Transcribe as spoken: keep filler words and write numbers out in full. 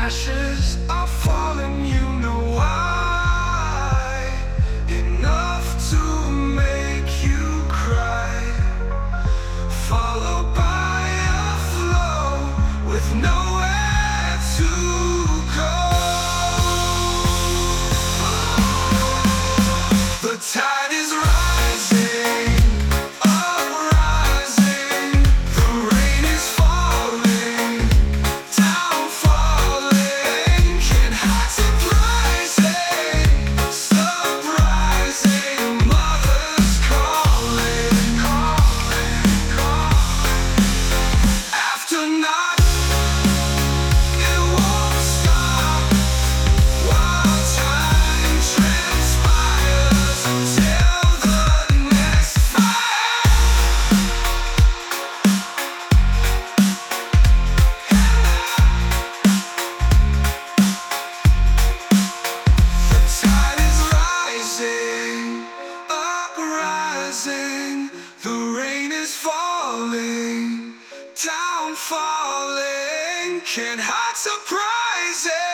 ashes are falling, you know why. Enough to make you cry, followed by a flow with nowhere to go. The tide is rising, uprising. The rain is falling, down falling. Can't hide surprising, surprising. Mother's calling, calling, calling. After night, it won't stop while time transpires until the next fire. The tide is rising, uprising. The rain is falling, down falling. Can't hide surprising.